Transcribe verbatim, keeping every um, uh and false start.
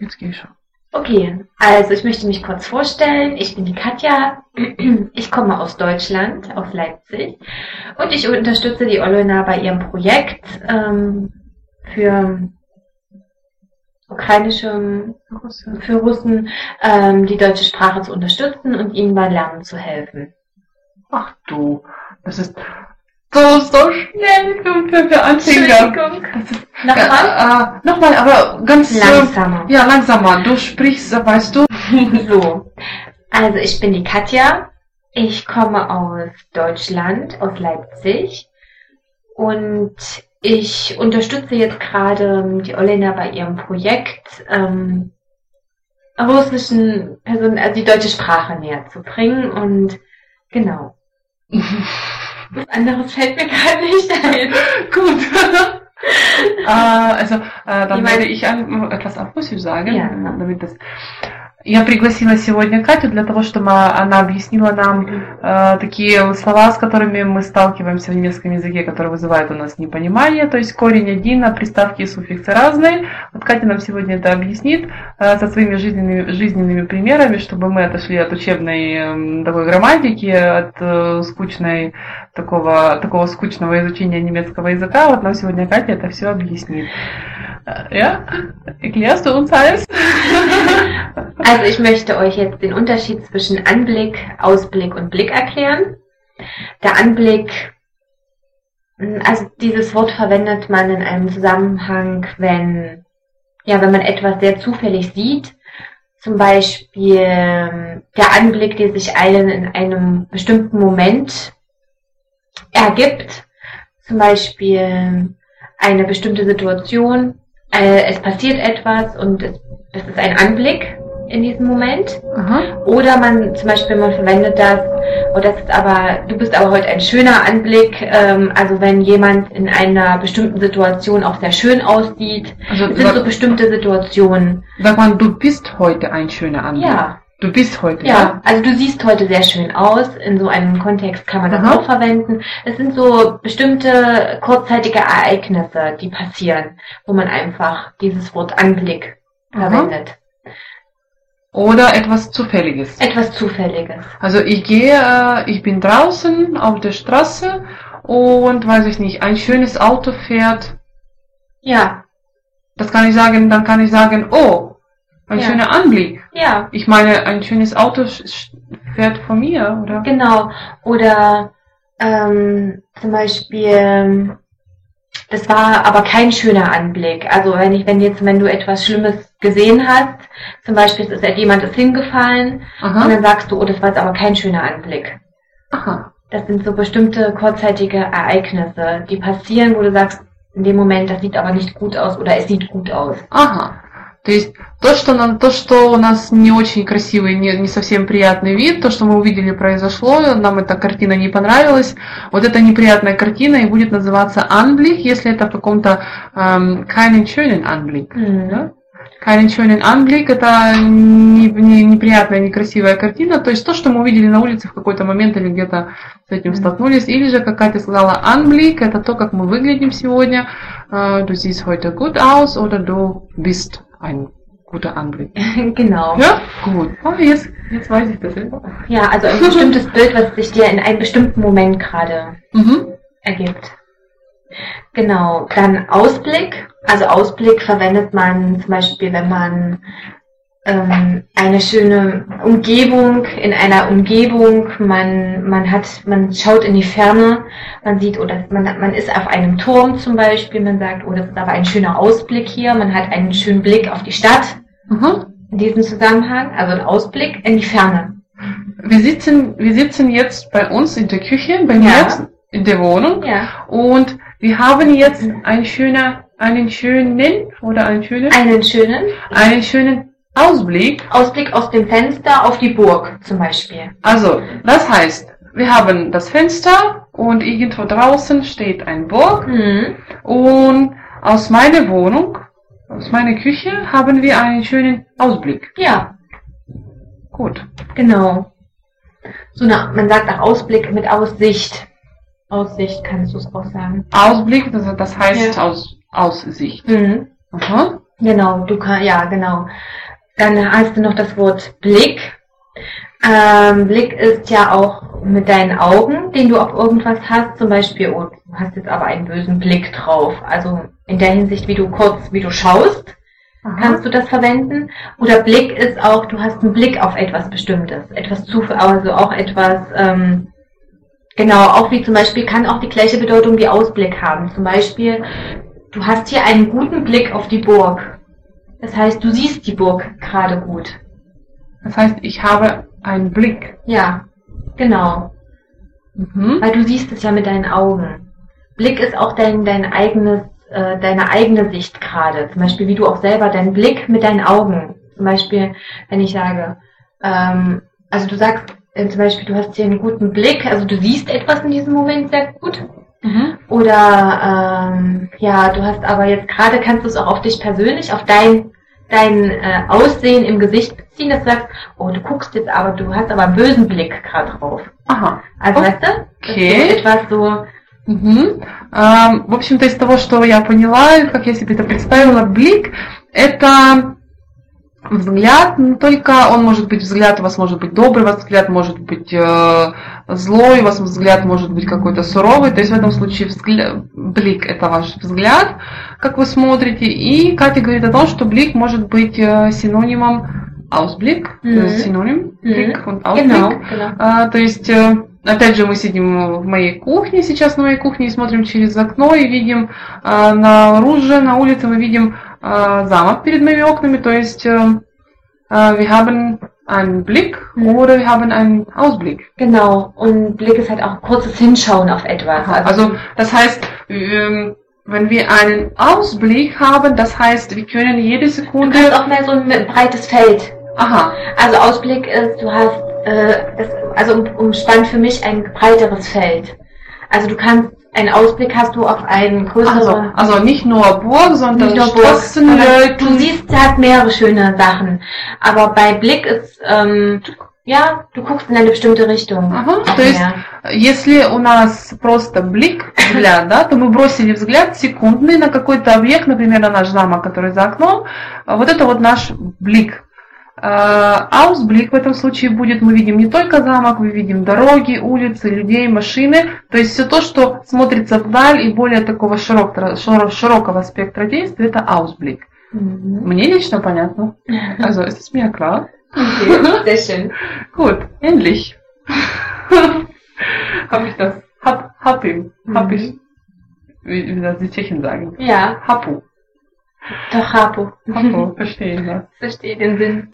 jetzt geh schon. Okay, also ich möchte mich kurz vorstellen. Ich bin die Katja. Ich komme aus Deutschland, aus Leipzig. Und ich unterstütze die Olena bei ihrem Projekt ähm, für ukrainische, für Russen, ähm, die deutsche Sprache zu unterstützen und ihnen beim Lernen zu helfen. Ach du, das ist so, so schnell für, für Anfänger. Nochmal? Ja, äh, nochmal, aber ganz langsamer. Äh, ja, langsamer. Du sprichst, weißt du. So, also ich bin die Katja. Ich komme aus Deutschland, aus Leipzig. Und ich unterstütze jetzt gerade die Olena bei ihrem Projekt, ähm, russischen Personen, also die deutsche Sprache näher zu bringen. Und genau. Was anderes fällt mir gerade nicht ein. Gut. äh, also, äh, dann werde ich an, etwas auf Russisch sagen, ja. Damit das... Я пригласила сегодня Катю для того, чтобы она объяснила нам э, такие слова, с которыми мы сталкиваемся в немецком языке, которые вызывают у нас непонимание, то есть корень один, а приставки и суффиксы разные. Вот Катя нам сегодня это объяснит э, со своими жизненными, жизненными примерами, чтобы мы отошли от учебной э, такой грамматики, от э, скучной, такого, такого скучного изучения немецкого языка. Вот нам сегодня Катя это все объяснит. Ja? Erklärst du uns alles? Also ich möchte euch jetzt den Unterschied zwischen Anblick, Ausblick und Blick erklären. Der Anblick, also dieses Wort verwendet man in einem Zusammenhang, wenn, ja, wenn man etwas sehr zufällig sieht. Zum Beispiel der Anblick, der sich einem in einem bestimmten Moment ergibt. Zum Beispiel eine bestimmte Situation. Es passiert etwas und es, das ist ein Anblick in diesem Moment. Aha. Oder man, zum Beispiel, man verwendet das, oh, das ist aber, du bist aber heute ein schöner Anblick, ähm, also wenn jemand in einer bestimmten Situation auch sehr schön aussieht. Also, es sind so bestimmte Situationen. Sagt man, du bist heute ein schöner Anblick. Ja. Du bist heute, ja, ja? Also du siehst heute sehr schön aus. In so einem Kontext kann man das Aha. auch verwenden. Es sind so bestimmte kurzzeitige Ereignisse, die passieren, wo man einfach dieses Wort Anblick Aha. verwendet. Oder etwas Zufälliges. Etwas Zufälliges. Also ich gehe, ich bin draußen auf der Straße und, weiß ich nicht, ein schönes Auto fährt. Ja. Das kann ich sagen, dann kann ich sagen, oh, ein ja. schöner Anblick. Ja. Ich meine, ein schönes Auto fährt vor mir, oder? Genau. Oder ähm, zum Beispiel, das war aber kein schöner Anblick. Also wenn ich, wenn jetzt, wenn du etwas Schlimmes gesehen hast, zum Beispiel es ist jemand ist hingefallen, Aha. und dann sagst du, oh, das war jetzt aber kein schöner Anblick. Aha. Das sind so bestimmte kurzzeitige Ereignisse, die passieren, wo du sagst, in dem Moment, das sieht aber nicht gut aus oder es sieht gut aus. Ага. То есть то, что, нам, то, что у нас не очень красивый, не, не совсем приятный вид, то, что мы увидели, произошло, нам эта картина не понравилась, вот эта неприятная картина и будет называться Anblick, если это в каком-то ähm, keinen schönen Anblick. Mhm. Да? Keinen schönen Anblick, это не, не, неприятная, некрасивая картина, то есть то, что мы увидели на улице в какой-то момент или где-то с этим столкнулись, или же, как Катя сказала, Anblick, это то, как мы выглядим сегодня, du siehst heute gut aus oder du bist ein guter Anblick. Genau. Ja, gut. Oh, jetzt, jetzt weiß ich das. Ja, also ein bestimmtes Bild, was sich dir in einem bestimmten Moment gerade mhm. ergibt. Genau. Dann Ausblick. Also Ausblick verwendet man zum Beispiel, wenn man ähm, eine schöne Umgebung, in einer Umgebung, man, man hat, man schaut in die Ferne, man sieht, oder man, man ist auf einem Turm zum Beispiel, man sagt, oh, das ist aber ein schöner Ausblick hier, man hat einen schönen Blick auf die Stadt, mhm. in diesem Zusammenhang, also ein Ausblick in die Ferne. Wir sitzen, wir sitzen jetzt bei uns in der Küche, bei mir Ja. in der Wohnung, Ja. und wir haben jetzt einen schönen, einen schönen, oder einen schönen, Einen schönen einen schönen Ausblick. Ausblick aus dem Fenster auf die Burg zum Beispiel. Also, das heißt, wir haben das Fenster und irgendwo draußen steht ein Burg, Mhm. und aus meiner Wohnung, aus meiner Küche haben wir einen schönen Ausblick. Ja, Gut. genau. So eine, man sagt auch Ausblick mit Aussicht. Aussicht kannst du es auch sagen. Ausblick, das, das heißt Ja. aus, Aussicht. Mhm. Aha. Genau, du kannst, ja, genau. Dann hast du noch das Wort Blick. Ähm, Blick ist ja auch mit deinen Augen, den du auf irgendwas hast, zum Beispiel, oh, du hast jetzt aber einen bösen Blick drauf. Also in der Hinsicht, wie du kurz, wie du schaust, Aha. kannst du das verwenden. Oder Blick ist auch, du hast einen Blick auf etwas Bestimmtes, etwas zu, also auch etwas, ähm, genau, auch wie zum Beispiel, kann auch die gleiche Bedeutung wie Ausblick haben. Zum Beispiel, du hast hier einen guten Blick auf die Burg. Das heißt, du siehst die Burg gerade gut. Das heißt, ich habe einen Blick. Ja, genau. Mhm. Weil du siehst es ja mit deinen Augen. Blick ist auch dein, dein eigenes, äh, deine eigene Sicht gerade. Zum Beispiel, wie du auch selber deinen Blick mit deinen Augen. Zum Beispiel, wenn ich sage, ähm, also du sagst äh, zum Beispiel, du hast hier einen guten Blick, also du siehst etwas in diesem Moment sehr gut. Mhm. Oder ähm, ja, du hast aber jetzt gerade, kannst du es auch auf dich persönlich, auf dein dein äh, Aussehen im Gesicht beziehen, dass du sagst, oh, du guckst jetzt aber, du hast aber einen bösen Blick gerade drauf. Ага. Also, okay. Weißt du? Okay. Etwas so. Угу. А, в общем-то, из того, что я поняла, как я себе это представила, блик — это взгляд, но только он может быть, взгляд у вас может быть добрый, у вас взгляд может быть э, злой, у вас взгляд может быть какой-то суровый, то есть в этом случае взгляд, блик — это ваш взгляд, как вы смотрите, и Катя говорит о том, что блик может быть э, синонимом Ausblick, mm-hmm. синоним, блик mm-hmm. und Ausblick, genau, genau. А, то есть э, опять же мы сидим в моей кухне, сейчас на моей кухне, и смотрим через окно, и видим э, наружу, на улице мы видим замок перед моими окнами, то есть äh, wir haben einen Blick mhm. oder wir haben einen Ausblick. Genau, und Blick ist halt auch kurzes Hinschauen auf etwas. Aha, also das heißt, ähm, wenn wir einen Ausblick haben, das heißt, wir können jede Sekunde... Du hast auch mehr so ein breites Feld. Aha. Also Ausblick ist, du hast, äh, das, also umspannt für mich ein breiteres Feld. Also du kannst, einen Ausblick hast du auf einen größeren... Also, also nicht nur Burg, sondern nicht nur Straßen, Burg, du siehst, du hast mehrere schöne Sachen. Aber bei Blick ist, ähm, ja, du guckst in eine bestimmte Richtung. Ага, то есть, если у нас просто блик, взгляд, да, то мы бросили взгляд секундный на какой-то объект, например, на наш замок, который за окном. Вот это вот наш блик. Ausblick в этом случае будет, мы видим не только замок, мы видим дороги, улицы, людей, машины, то есть все то, что смотрится вдаль и более такого широкого, широкого спектра действия, это Ausblick. Mm-hmm. Мне лично понятно. Also, ist es mir klar? Okay, sehr schön. Gut, endlich. Habe ich das, hab, hab ich, hab ich, wie, wie das die Tschechen sagen. Ja. Hapu. Doch, Hapu. Hapu, verstehe ich das. Verstehe den Sinn.